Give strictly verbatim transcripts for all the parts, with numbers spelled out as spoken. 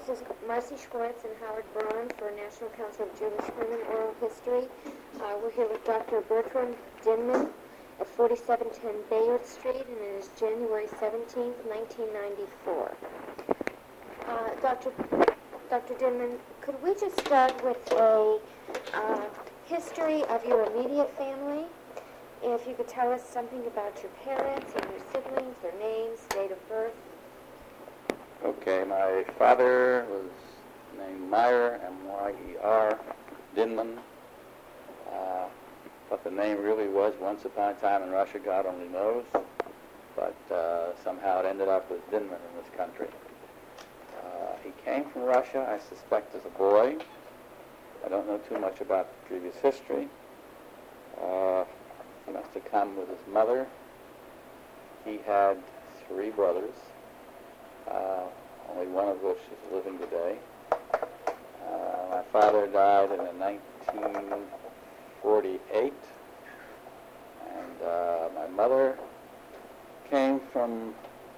is Marcy Schwartz and Howard Braun for National Council of Jewish Women Oral History. Uh, we're here with Doctor Bertram Dinman at forty-seven ten Bayard Street, and it is January seventeenth, nineteen ninety-four. Uh, Doctor Doctor Dinman, could we just start with a uh, history of your immediate family? If you could tell us something about your parents and your siblings, their names, date of birth. Okay, my father was named Meyer, M Y E R, Dinman. Uh, what the name really was once upon a time in Russia, God only knows. But uh, somehow it ended up with Dinman in this country. Uh, he came from Russia, I suspect, as a boy. I don't know too much about previous history. Uh, he must have come with his mother. He had three brothers. Uh, only one of which is living today. Uh, my father died in nineteen forty-eight, and uh, my mother came from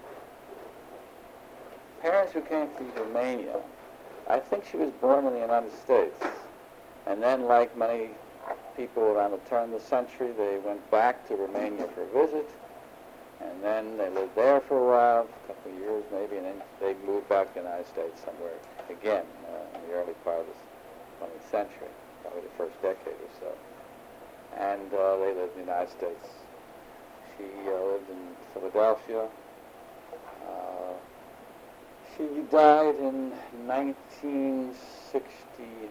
parents who came from Romania. I think she was born in the United States, and then, like many people around the turn of the century, they went back to Romania for a visit. And then they lived there for a while, a couple of years maybe, and then they moved back to the United States somewhere again uh, in the early part of the twentieth century, probably the first decade or so. And uh, they lived in the United States. She uh, lived in Philadelphia. Uh, she died in nineteen sixty-eight,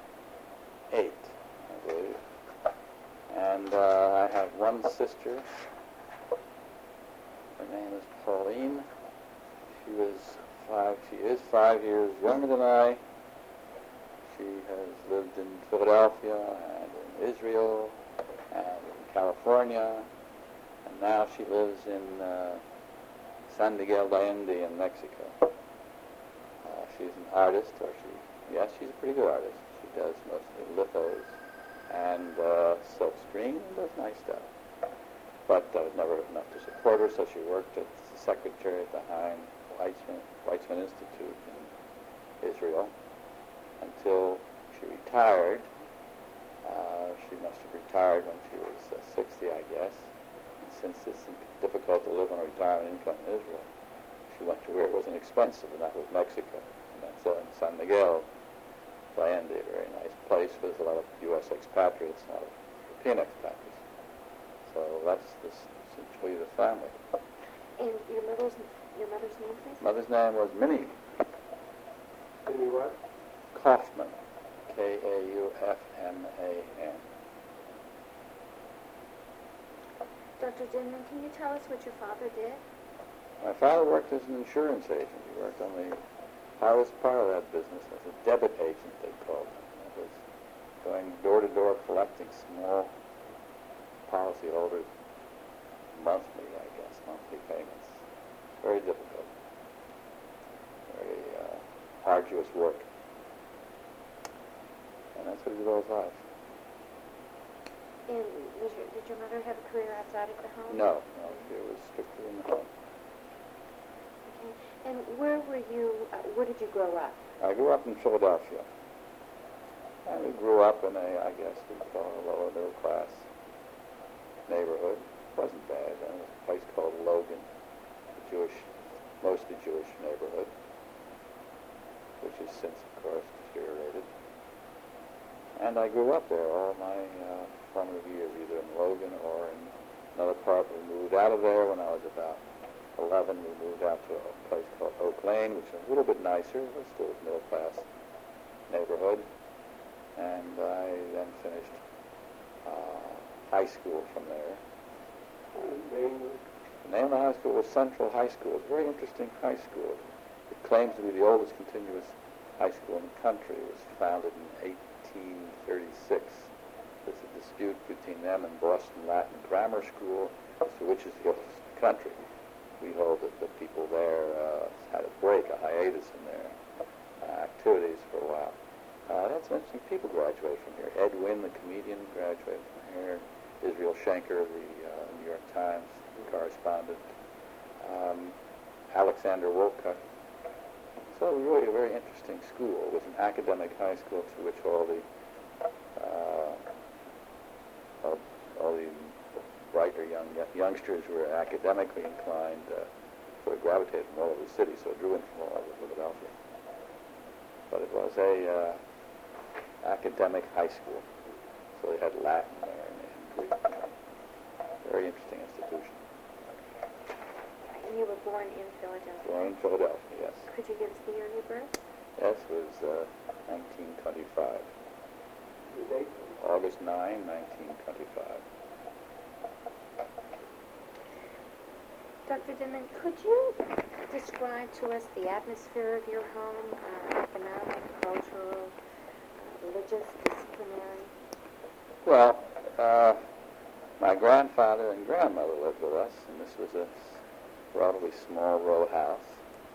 I believe. And uh, I have one sister. Her name is Pauline. She was five. She is five years younger than I. She has lived in Philadelphia and in Israel and in California, and now she lives in uh, San Miguel de Allende in Mexico. Uh, she's an artist, or she, yes, she's a pretty good artist. She does mostly lithos and uh, silk screen and does nice stuff. But there was never enough to support her, so she worked as the secretary at the Chaim Weizmann, Weizmann Institute in Israel until she retired. Uh, she must have retired when she was uh, sixty, I guess. And since it's difficult to live on a retirement income in Israel, she went to where it wasn't expensive, and that was Mexico. And that's uh, in San Miguel de Allende, a very nice place with a lot of U S expatriates and a lot of European expatriates. So that's this, essentially the family. And your mother's your mother's name, please? Mother's name was Minnie. Minnie what? Kaufman. K A U F M A N. Doctor Dinman, can you tell us what your father did? My father worked as an insurance agent. He worked on the hardest part of that business as a debit agent, they called him. That was going door to door collecting small policyholders monthly, I guess, monthly payments. Very difficult. Very uh, arduous work. And that's what he did all his life. And was your, did your mother have a career outside of the home? No, no, she was strictly in the home. Okay. And where were you, uh, where did you grow up? I grew up in Philadelphia. And we grew up in a, I guess we'd call it a lower middle class neighborhood. It wasn't bad. There was a place called Logan, a Jewish, mostly Jewish neighborhood, which has since, of course, deteriorated. And I grew up there all my uh, formative years, either in Logan or in another part. We moved out of there when I was about eleven. We moved out to a place called Oak Lane, which is a little bit nicer, but still a middle-class neighborhood. And I then finished uh, high school from there. The name was? The name of the high school was Central High School. It's a very interesting high school. It claims to be the oldest continuous high school in the country. It was founded in eighteen thirty-six. There's a dispute between them and Boston Latin Grammar School as to which is the oldest in the country. We hold that the people there uh, had a break, a hiatus in their uh, activities for a while. Uh, that's interesting. People graduate from here. Ed Wynn, the comedian, graduated from here. Israel Schenker, the uh, New York Times correspondent. Um, Alexander Wolcott, So it was really a very interesting school. It was an academic high school to which all the uh, all, all the brighter young youngsters who were academically inclined uh, sort of gravitated from all over the city, so it drew in from all over Philadelphia. But it was a uh, academic high school, so they had Latin there and, and Greek. Very interesting institution. And you were born in Philadelphia? Born in Philadelphia, yes. Could you give us the year of your birth? Yes, it was uh, nineteen twenty-five. The date? August ninth, nineteen twenty-five. Doctor Denman, could you describe to us the atmosphere of your home, uh, economic, cultural, uh, religious, disciplinary? Well, uh, my grandfather and grandmother lived with us, and this was a relatively small row house.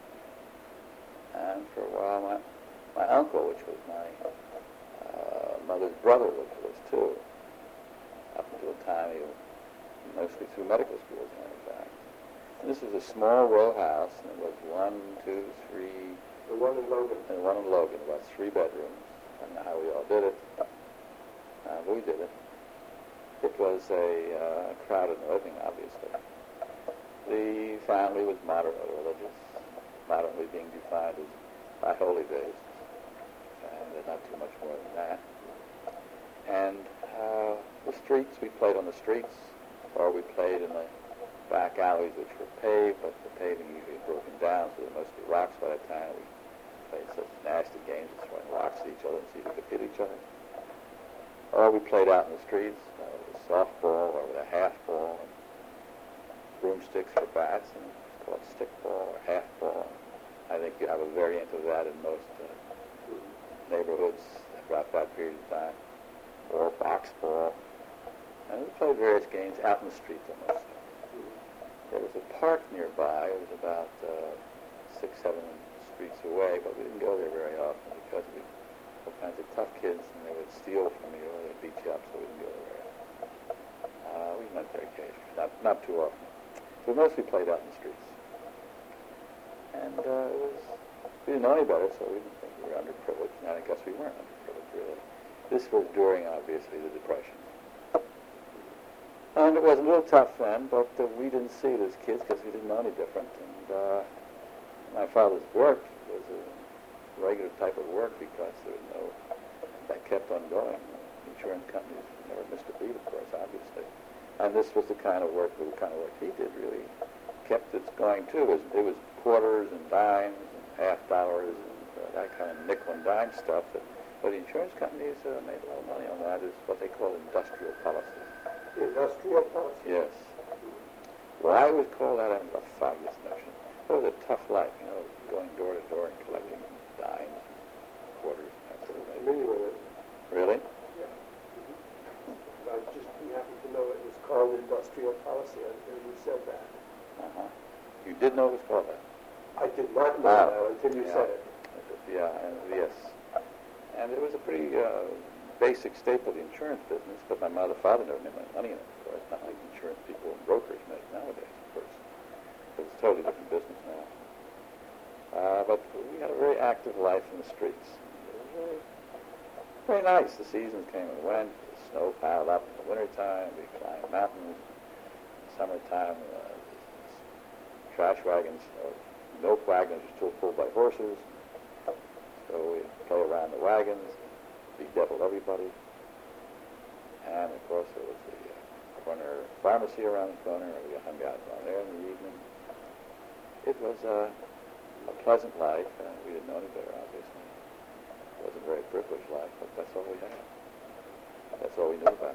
And for a while, my, my uncle, which was my uh, mother's brother, lived with us too, up until the time he mostly through medical school, as a matter of fact. And this was a small row house, and it was one, two, three, The one in Logan. and one in Logan, about three bedrooms. I don't know how we all did it, uh, but we did it. It was a uh, crowded living, obviously. The family was moderately religious, moderately being defined as by holy days, and not too much more than that. And uh, the streets, we played on the streets, or we played in the back alleys, which were paved, but the paving usually had broken down, so there must be rocks by the time. We played such nasty games of throwing rocks at each other and see who could hit each other. Or we played out in the streets uh, with a softball or with a half ball, and broomsticks for bats, and it's called stickball or half ball. I think you have a variant of that in most uh, neighborhoods about that period of time, or box ball. And we played various games out in the streets almost. There was a park nearby. It was about uh, six, seven streets away, but we didn't go there very often because we all kinds of tough kids, and they would steal from you or they'd beat you up, so we didn't go there very often. Uh, we went there occasionally, not, not too often. So we mostly played out in the streets. And uh, it was, we didn't know any better, so we didn't think we were underprivileged, and I guess we weren't underprivileged, really. This was during, obviously, the Depression. And it was a little tough then, but uh, we didn't see it as kids because we didn't know any different. And uh, my father's work was a regular type of work because there was no, that kept on going. Insurance companies never missed a beat, of course, obviously. And this was the kind of work, the kind of work he did really kept it going too. It was, it was quarters and dimes and half dollars and uh, that kind of nickel and dime stuff. That, but the insurance companies uh, made a lot of money on that. Is what they call industrial policy. Industrial policy? Yes. Why it was called that, I have the foggiest notion. It was a tough life, you know, going door to door and collecting dimes and quarters and that sort of thing. Familiar with it? Really? Yeah. Mm-hmm. I just happened to know it was called industrial policy. I heard you said that. Uh-huh. You did know it was called that? I did not know Ah, that until you yeah. said it. Yeah, and yes. And it was a pretty uh, basic staple of the insurance business, but my mother and father never made money in it, of course. Not like insurance people and brokers make nowadays, of course. It's a totally different business now. Uh, but we had a very active life in the streets. It was very, very nice. The seasons came and went. The snow piled up in the wintertime. We climbed mountains. Summertime, uh, trash wagons, or milk wagons were still pulled by horses. So we'd play around the wagons, bedevil everybody. And, of course, there was the uh, corner pharmacy around the corner, and we hung out around there in the evening. It was uh, a pleasant life, and we didn't know any better, obviously. It wasn't a very privileged life, but that's all we had. That's all we knew about.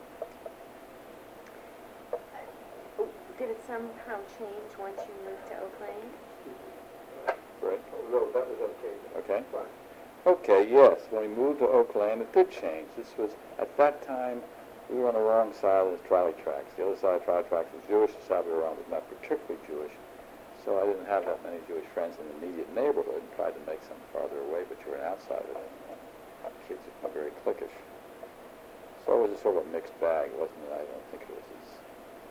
Did it somehow change once you moved to Oak Lane? Right? Oh, no, that was okay. Okay. Fine. Okay, yes. When we moved to Oak Lane, it did change. This was, at that time, we were on the wrong side of the trolley tracks. The other side of the trolley tracks was Jewish, the side we were on was not particularly Jewish. So I didn't have that many Jewish friends in the immediate neighborhood and tried to make some farther away, but you were an outsider then. And kids are very cliquish. So it was a sort of a mixed bag. It wasn't, I don't think it was as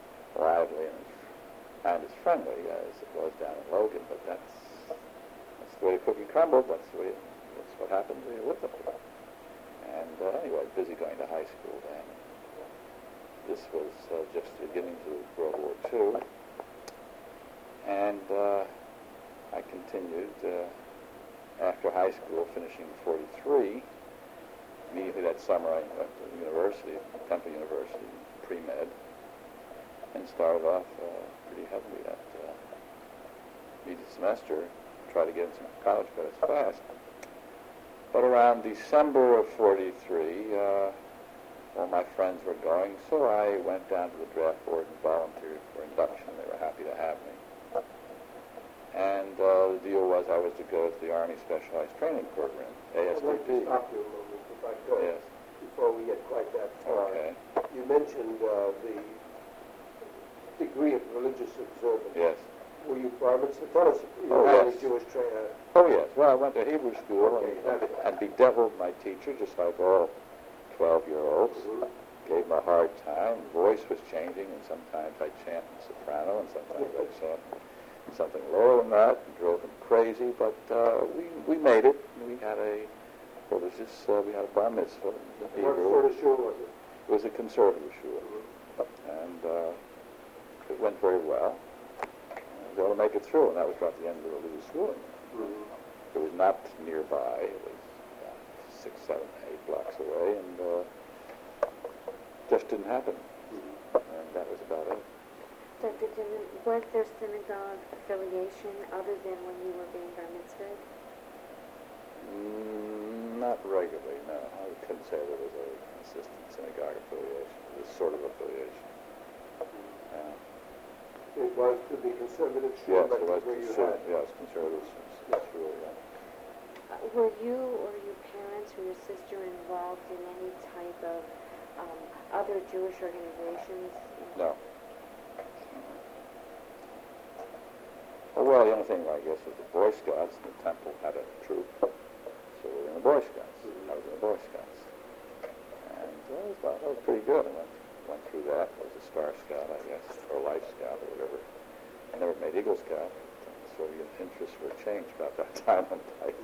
lively and as, and as friendly as it was down in Logan, but that's, that's the way the cookie crumbled. That's the way. That's what happens when you live up there. And uh, anyway, busy going to high school then. This was uh, just the beginning to World War Two, and uh, I continued uh, after high school, finishing forty-three. Immediately that summer, I went to the university, Temple University, pre-med, and started off uh, pretty heavily that uh, immediate semester, try to get into college credits fast. But around December of forty-three, uh, all my friends were going, so I went down to the draft board and volunteered for induction. They were happy to have me. And uh, the deal was I was to go to the Army Specialized Training Program, A S T P. I'd like to stop you a moment, if I could, Yes. before we get quite that far. Okay. You mentioned uh, the degree of religious observance. Yes. Were you bar mitzvah? Tell us, you Oh, had yes. a Jewish trainer. Oh, yes. Well, I went to Hebrew school Okay, and, that's- and bedeviled my teacher, just like all twelve-year-olds. Mhm. Gave him a hard time. Voice was changing, and sometimes I chant in soprano, and sometimes I chant something lower than that, and drove him crazy. But uh, we we made it. We had a religious, uh, we had a bar mitzvah in What Hebrew. sort of shul was it? It was a conservative shul, Mhm. and uh, it went very well. I was able to make it through, and that was about the end of the religious schooling. Mhm. It was not nearby. It was uh, six, seven, eight blocks away, and uh, just didn't happen. Mhm. And that was about it. Doctor Dimon, was there synagogue affiliation other than when you were being bar mitzvahed? Mm, not regularly, no. I couldn't say there was a consistent synagogue affiliation. This sort of affiliation. Yeah. It was to the conservative shul. Yes, that it was where you conservative. had. Yes, conservative. Yes, sure, yeah. Uh, were you or your parents or your sister involved in any type of um, other Jewish organizations? No. Oh, well, the only thing, I guess, was the Boy Scouts. The temple had a troop, so we were in the Boy Scouts. I was in the Boy Scouts. And that was, that was pretty good. I went, went through that. I was a Star Scout, I guess, or Life Scout, or whatever. I never made Eagle Scout. So the interests were changed about that time in life.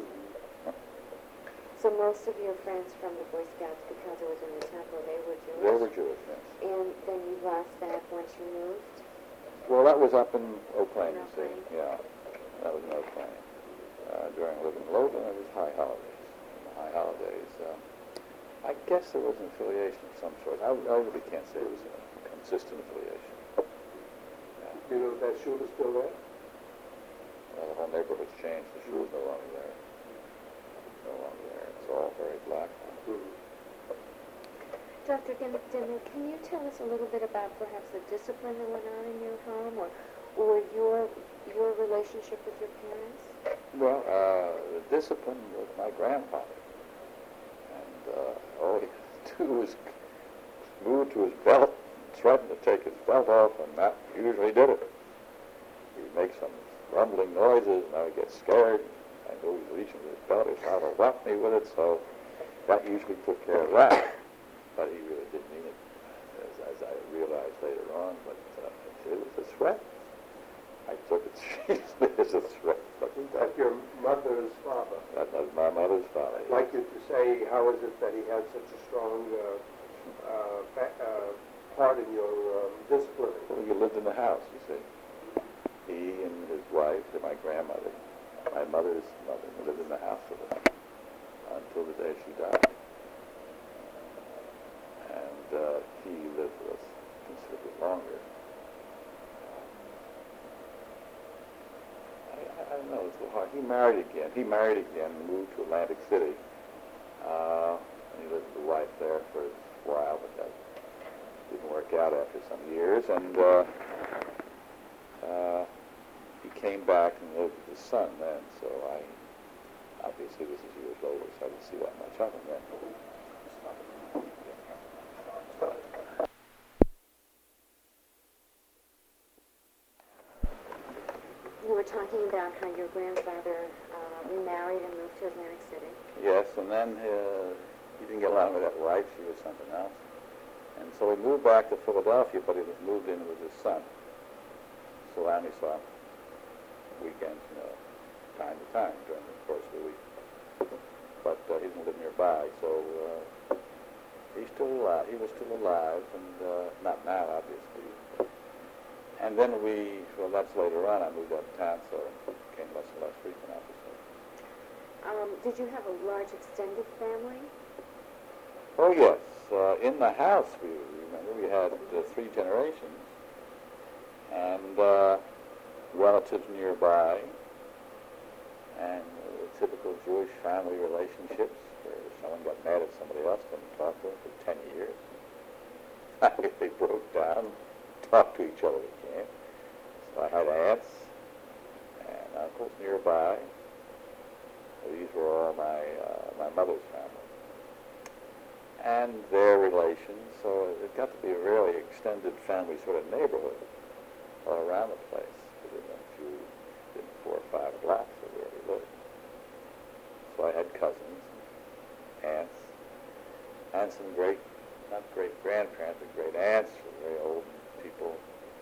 So most of your friends from the Boy Scouts, because it was in the temple, they were Jewish? They were Jewish, yes. And then you lost that once you moved? Well, that was up in Eau Claine, In you Eau see. Claine. Yeah, that was in Eau Claine. Uh, during living in Logan, it was high holidays. In the high holidays, um, I guess there was an affiliation of some sort. I, I really can't say it was a consistent affiliation. Yeah. Do you know if that shul is still there? Well, the whole neighborhood's changed. The shul is no longer there. No longer there. It's all very black. Mhm. Doctor Dimon, can you tell us a little bit about perhaps the discipline that went on in your home, or, or your your relationship with your parents? Well, uh, the discipline was my grandfather. And uh, all he had to do was move to his belt, threaten to take his belt off, and that usually did it. He'd make some rumbling noises, and I would get scared. I knew he was reaching for his belt. He was trying to whack me with it, so that usually took care of that. But he really didn't mean it, as, as I realized later on. But uh, it was a threat. I took it seriously as a threat. But That your mother's father. that was my mother's father. I'd like you to say, how is it that he had such a strong uh, uh, fa- uh, part in your um, discipline? Well, he lived in the house, you see. He and his wife and my grandmother, my mother's mother, lived in the house with us until the day she died. And uh, he lived with us considerably longer. I, I, I don't know, it's a little hard. He married again. He married again and moved to Atlantic City. Uh, and he lived with the wife there for a while, but that didn't work out after some years. And uh, uh, he came back and lived with his son then. So I, obviously this is years later, so I didn't see that much of him then. You were talking about how your grandfather uh, remarried and moved to Atlantic City. Yes, and then uh, he didn't get along with that wife. She was something else. And so he moved back to Philadelphia, but he was moved in with his son. So I only saw him weekends, you know. time to time during the course of the week. But uh, he didn't live nearby, so uh, he's still alive. He was still alive, and uh, not now, obviously. And then we, well, that's later on. I moved out of town, so it became less and less frequent, obviously. Um, did you have a large extended family? Oh, yes. Uh, in the house, we remember, we had uh, three generations, and uh, relatives nearby, and uh, typical Jewish family relationships, where if someone got mad at somebody else, didn't talk to them for ten years. They broke down, talked to each other again. So I had aunts and uncles nearby. These were all my uh, my mother's family. And their relations, so it got to be a really extended family sort of neighborhood all around the place, within a few, within four or five blocks of where we lived. So I had cousins, and aunts, aunts and great, not great-grandparents, but great-aunts, very old people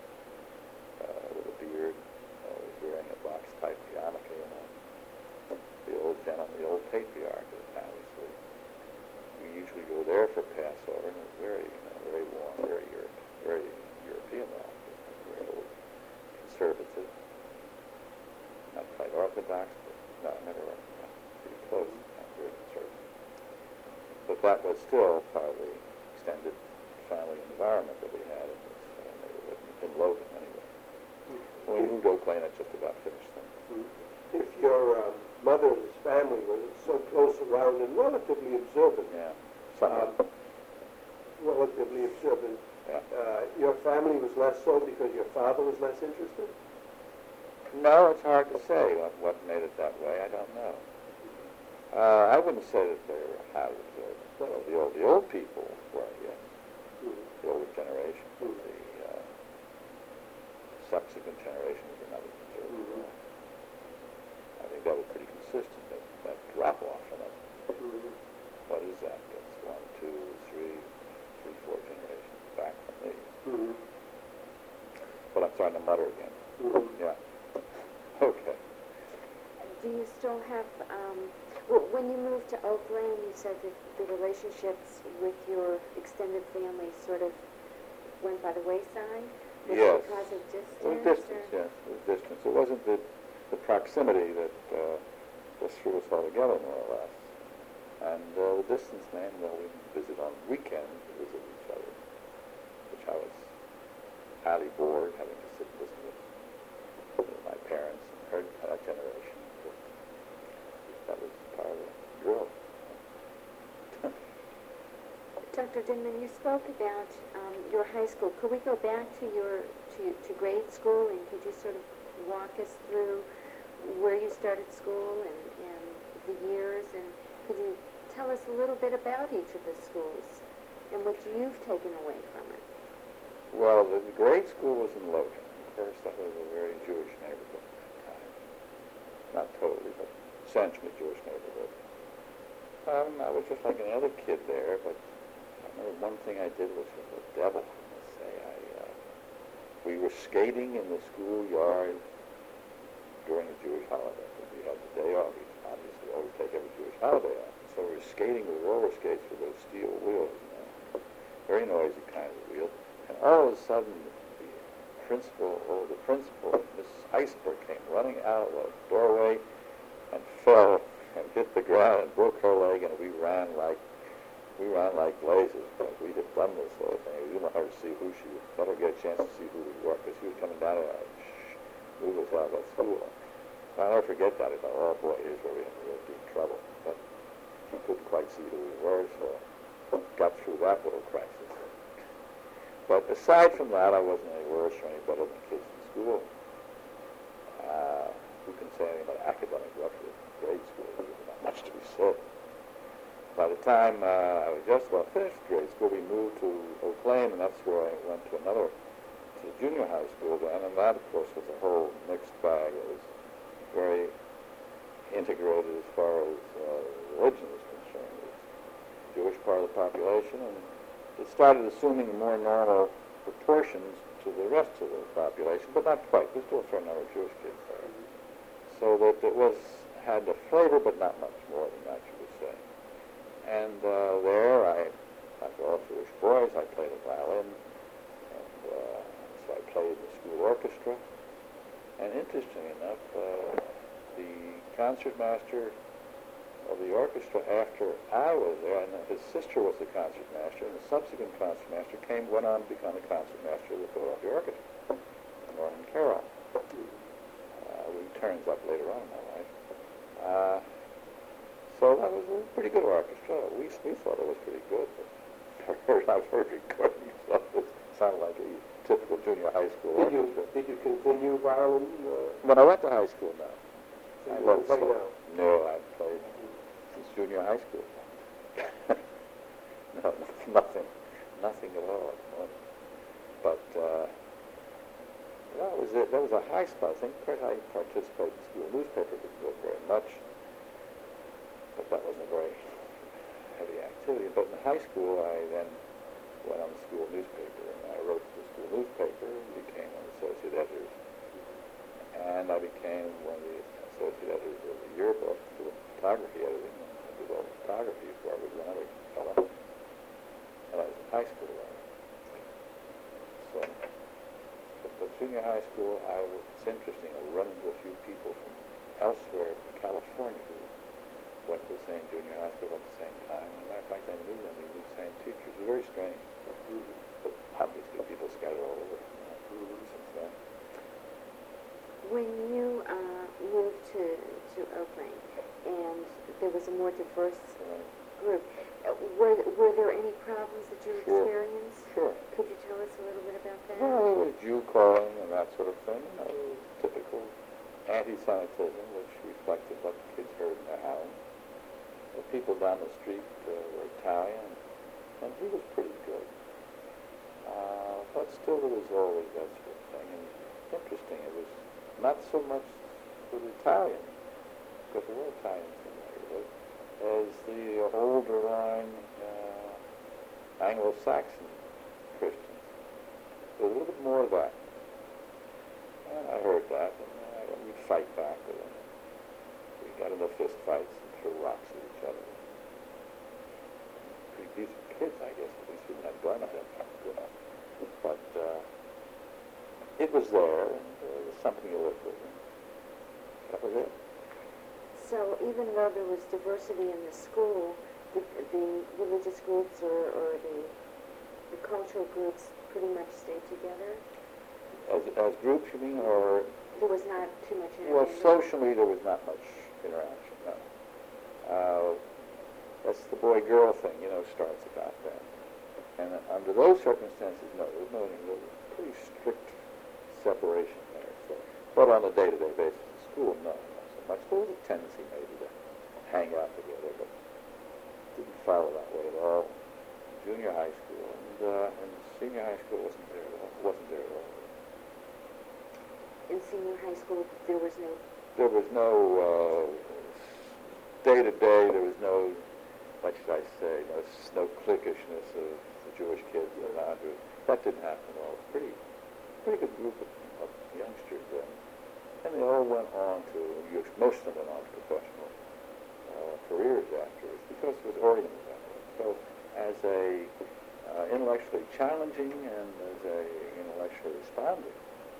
uh, with a beard, always wearing a box-type yarmulke, you know. The old gentleman, the old patriarch of the family. So we usually go there for Passover, and it's very, you know, very warm, very Europe, very European now, very old, conservative, not quite Orthodox, but no, never Orthodox, pretty close, not very conservative. But that was still part of the extended family environment that we had in this uh, neighborhood, in Logan anyway. When we moved to Oak Lane, I just about finished them. If your um, mother's family was so close around and relatively observant, Yeah, somewhat. um, relatively observant, Yeah. uh, your family was less so because your father was less interested? No, it's hard to say what, what made it that way. I don't know. Uh, I wouldn't say that they were highly observant. Well, the old, the old people were, yes. Mm-hmm. The older generation. But Mhm. the uh, subsequent generations were not as observant. Mhm. I think that was pretty consistent, that, that drop-off from it. Mm-hmm. What is that? That's one, two, three, three, four generations back from me. Mm-hmm. But I'm starting to mutter again. Mm-hmm. Yeah. Okay. Do you still have, um, w- when you moved to Oak Lane, you said that the relationships with your extended family sort of went by the wayside? Was Yes. it because of distance? It was distance, or- yes. It was distance. It wasn't the, the proximity that uh, just threw us all together, more or less. And uh, the distance meant, well, we visit on weekends, we visit each other, which I was highly bored, having to sit and listen with, with my parents and her uh, generation. But that was part of the drill. Doctor Dinman, you spoke about um, your high school. Could we go back to your to, to grade school, and could you sort of walk us through where you started school and, and the years, and could you tell us a little bit about each of the schools and what you've taken away from it? Well, the, the grade school was in Logan. Of course, that was a very Jewish neighborhood at that time. Not totally, but essentially Jewish neighborhood. Um, I was just like any other kid there, but I remember one thing I did was with the devil. Let's say I, uh, we were skating in the schoolyard during a Jewish holiday. We had the day off. We obviously always take every Jewish holiday off. So we were skating with roller skates with those steel wheels, you know, very noisy kind of wheel. And all of a sudden, the principal, oh, the principal, Missus Iceberg, came running out of the doorway and fell and hit the ground and broke her leg, and we ran like we ran like blazes. But we had done this whole thing. We didn't let her see who she was. Let her get a chance to see who we were, because she was coming down and uh, move us out of that school. I'll never forget that. I thought, oh boy, here's where we have to really deep trouble. But she couldn't quite see who we were, so got through that little crisis. But aside from that, I wasn't any worse or any better than kids in school. Uh, who can say anything about academic record in grade school? There's not much to be said. By the time uh, I was just about finished grade school, we moved to Oak Lane, and that's where I went to another, to the junior high school then, and that, of course, was a whole mixed bag. It was very integrated as far as uh, religion was concerned. It was the Jewish part of the population, and it started assuming more normal proportions to the rest of the population, but not quite. There's still a fair number of Jewish kids there. so that it was had the flavor, but not much more than that, you would say. And uh, there, I, like all Jewish boys, I played the violin, and uh, so I played in the school orchestra. And interestingly enough, uh, the concertmaster of the orchestra after I was there, and his sister was the concertmaster, and the subsequent concertmaster came, went on to become the concertmaster of the Philadelphia Orchestra, Norman Carroll. Uh, who turns up later on in my life. Uh, so that was a pretty good orchestra. We, we thought it was pretty good, but I've heard recordings of it. It sounded like a typical junior high school Did you, orchestra. did you continue violin? Uh, When I went to high school, no. so I you love play so- now? No, I played since junior high school. No, nothing, nothing at all. No. But uh, that was it. That was a high spot. I think I participated in the school newspaper, didn't do it very much, but that wasn't a very heavy activity. But in high school, I then went on the school newspaper, and I wrote for the school newspaper and became one of the associate editors. And I became one of the associate editors of the yearbook for the photography editing. And I did all the photography for it when I was a fellow. And I was in high school then. So, but the junior high school, I was, it's interesting, I run into a few people from elsewhere in California who went to the same junior high school at the same time. As a matter of fact, I knew them, they knew the same teachers. It was very strange. But obviously people scattered all over you know, since then. When you uh, moved to, to Oakland and there was a more diverse Uh, group, uh, were, were there any problems that you Sure. experienced? Sure. Could you tell us a little bit about that? Well, it was Jew calling and that sort of thing. You know, typical anti-Semitism, which reflected what the kids heard in their house. The people down the street uh, were Italian, and he was pretty good. Uh, but still, there was always that sort of thing. And interesting, it was not so much with Italian, because there were Italians in the neighborhood, as the older line uh, Anglo-Saxon Christians. There was a little bit more of that. And I heard that, and uh, we'd fight back with them. We got into fist fights and threw rocks at each other. Pretty decent kids, I guess, at least we didn't have guns then. You know. But uh, it was there, and uh, it was something to live with. And that was it. So even though there was diversity in the school, the, the religious groups or, or the, the cultural groups pretty much stayed together? As, as groups, you mean, or... There was not too much Well, interaction? socially, there was not much interaction, no. Uh, that's the boy-girl thing, you know, starts about that. And under those circumstances, no, there was no, there was pretty strict separation there. So, but on a day-to-day basis at school, no, not so much. There was a tendency maybe to hang out together, but didn't follow that way at all. Junior high school and, uh, and senior high school wasn't there at all. Wasn't there at all. In senior high school, there was no... There was no uh, day-to-day, there was no, what should I say, no, no cliquishness of the Jewish kids and the non-Jews. That didn't happen at all. It was a pretty, pretty good group of, of youngsters then. And they all went on to, most of them went on to professional uh, careers afterwards because it was oriented that way. So as a uh, intellectually challenging and as a intellectually responding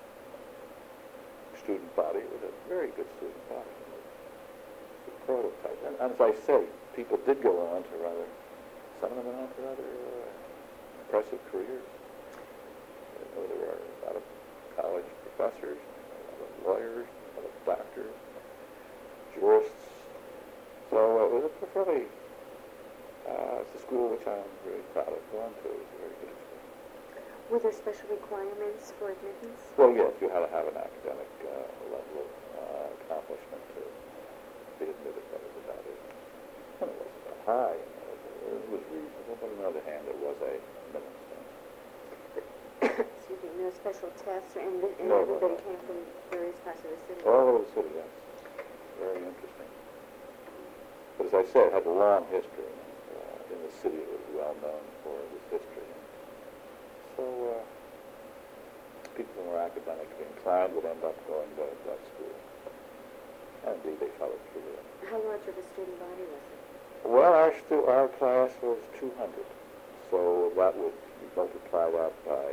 student body, it was a very good student body. The prototype. And, and as I say, people did go on to rather, some of them went on to rather uh, impressive careers. You know, there were a lot of college professors, a lot of lawyers, a lot of doctors, jurists. So uh, it was a fairly, uh, it's a school which I'm really proud of going to. It was a very good experience. Were there special requirements for admittance? Well, yes, you had to have an academic uh, level of uh, accomplishment to be admitted. That was about it. And it wasn't that high. You know, it was reasonable, but on the other hand, it was a minimum standard. Excuse me, no special tests, and, and No, no, everybody no. came from various parts of the city? All over the city, yes. Very interesting. But as I said, it had a long history. And, uh, in the city, it was well known for this history. So uh, people who were academically inclined would end up going to that school. And indeed, they followed through with it. How large of a student body was it? Well, our, stu- our class was two hundred. So that would, you multiply that by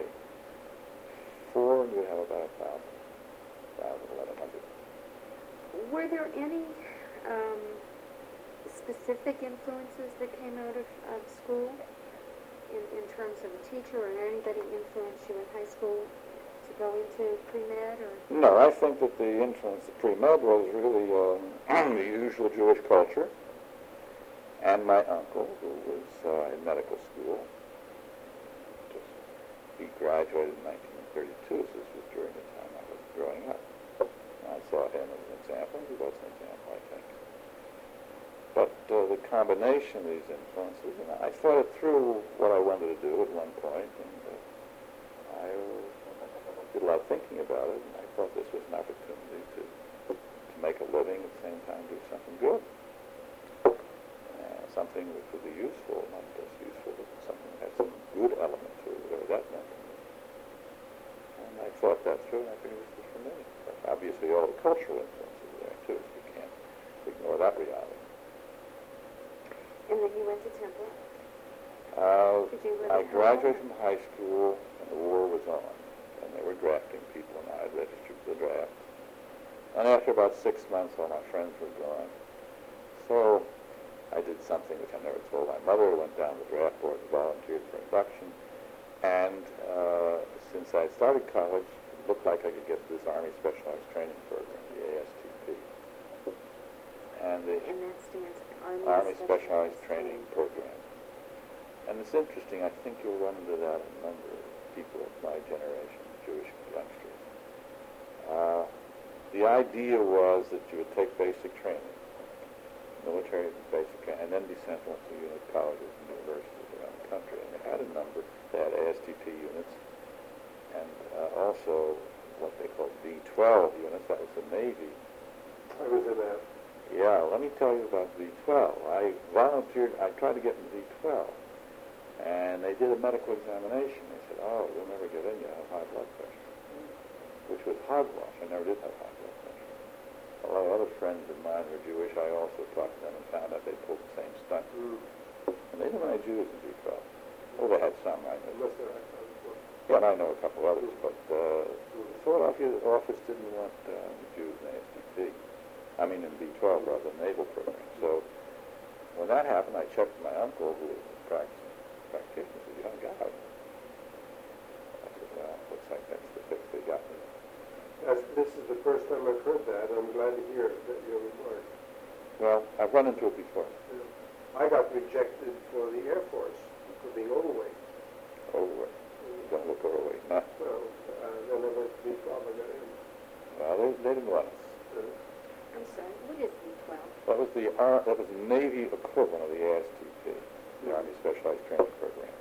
four, and you'd have about a thousand, thousand, eleven hundred. Were there any um, specific influences that came out of, of school in, in terms of a teacher, or anybody influenced you in high school to go into pre-med? Or? No, I think that the influence of pre-med was really um, the usual Jewish culture, and my uncle, who was uh, in medical school. Just, he graduated in nineteen thirty-two, so this was during the time I was growing up. I saw him as an example. He was an example, I think. But uh, the combination of these influences, and I thought it through what I wanted to do at one point, and uh, I uh, did a lot of thinking about it, and I thought this was an opportunity to, to make a living, at the same time do something good. Uh, something which would be useful, not just useful, but something that had some good element to it, whatever that meant to me. And I thought that through, and I figured this was for me. But obviously all the cultural influences are there, too, so you can't ignore that reality. And then you went to Temple? Uh, Did you live I at home? graduated from high school, and the war was on, and they were drafting people, and I had registered for the draft. And after about six months, all my friends were gone. So I did something which I never told my mother. I went down to the draft board and volunteered for induction. And uh, since I started college, it looked like I could get this Army Specialized Training Program, the A S T P. And the And that stands for Army, Army Specialized, Specialized Training Program. And it's interesting, I think you'll run into that in a number of people of my generation, Jewish youngsters. Uh, the idea was that you would take basic training, military basic training, and then be sent on to unit colleges and universities around the country. And they had a number, they had A S T P units, and uh, also what they called V twelve units, that was the Navy. I was in that. Yeah, let me tell you about V twelve. I volunteered, I tried to get in V twelve, and they did a medical examination. They said, oh, you'll never get in, you have high blood pressure, which was hogwash. I never did have high blood pressure. A lot of other friends of mine were Jewish. I also talked to them and found out they pulled the same stunt. Mm. And they didn't have any Jews in V twelve. Oh, they had some, I know. Unless they're outside the book. Yeah, and I know a couple others, but uh, the Philadelphia office didn't want uh, Jews in A S T P. I mean, in V twelve rather than naval program. So when that happened, I checked with my uncle, who was a practicing practitioner. He said, young guy. I said, well, looks like that's the fix they got me. As, this is the first time I've heard that. I'm glad to hear that you're remarked. Well, I've run into it before. Yeah. I got rejected for the Air Force for being overweight. Overweight. Don't look overweight. Nah. Well, uh, then I went to B twelve. I got in. Well, they, they didn't want us. Uh, I'm sorry, what is V twelve? That was the uh, that was the Navy equivalent of the A S T P, the Army Specialized Training Program.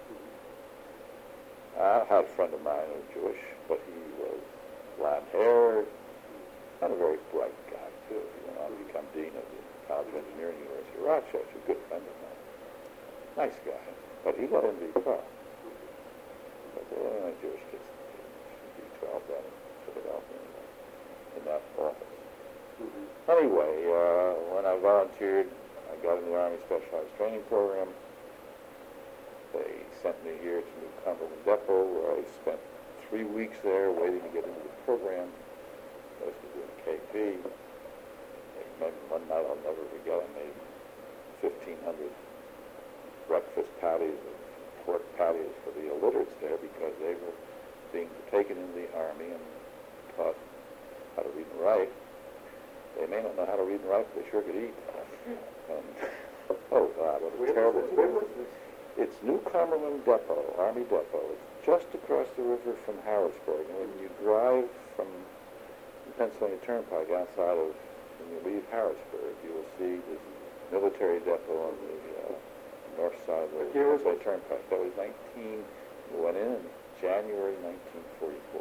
I had a friend of mine who was Jewish, but he was blonde-haired and a very bright guy, too. He went on to become dean of the College of Engineering University of Rochester, a good friend of mine. Nice guy. But he got in V twelve. But there were only Jewish kids in V twelve then in Philadelphia, in that office. mm-hmm. Anyway, uh, when I volunteered, I got in the Army Specialized Training Program. They sent me here to New Cumberland Depot, where I spent three weeks there waiting to get into the program. I was doing K P. I remember one night I'll never forget, I made fifteen hundred breakfast patties of pork patties for the illiterates there because they were being taken into the Army and taught how to read and write. They may not know how to read and write, but they sure could eat. And, oh, God, what a Where terrible... was this? Where was this? It's New Cumberland Depot, Army Depot. It's just across the river from Harrisburg. And when you drive from the Pennsylvania Turnpike outside of, when you leave Harrisburg, you will see this military depot on the uh, north side of the Here was Pennsylvania Turnpike. That was nineteen, we went in in January nineteen forty-four.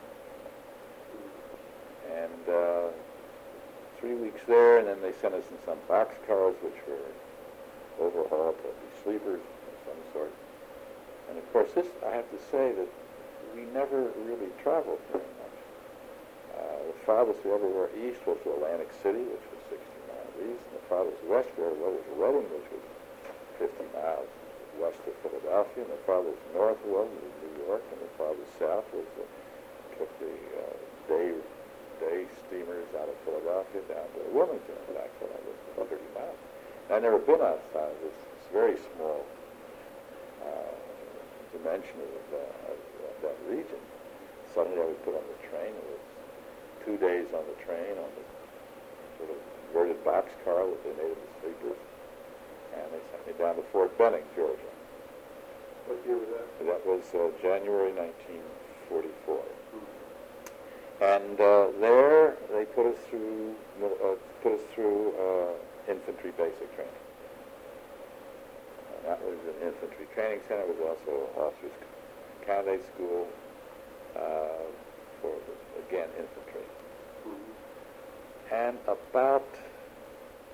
And uh, three weeks there, and then they sent us in some boxcars, which were overhauled to be sleepers of some sort. And of course, this, I have to say that we never really traveled very much. Uh, the farthest we ever were east was to Atlantic City, which was sixty miles east, and the farthest west we ever were was Reading, which was fifty miles west of Philadelphia, and the farthest north was New York, and the farthest south was the, took the uh, day day steamers out of Philadelphia down to Wilmington, and back when I was about thirty miles. I'd never been outside of this, this very small uh, dimension of, uh, of, of that region. Suddenly I was put on the train. It was two days on the train on the sort of inverted boxcar with the native sleepers, and they sent me down to Fort Benning, Georgia. What year was that? That was uh, January nineteen forty-four. And uh, there they put us through uh, put us through uh, infantry basic training. And that was an infantry training center. It was also officers' candidate school uh, for again infantry. Mm-hmm. And about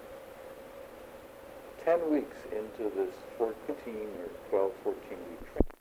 ten weeks into this fourteen or twelve, fourteen week training,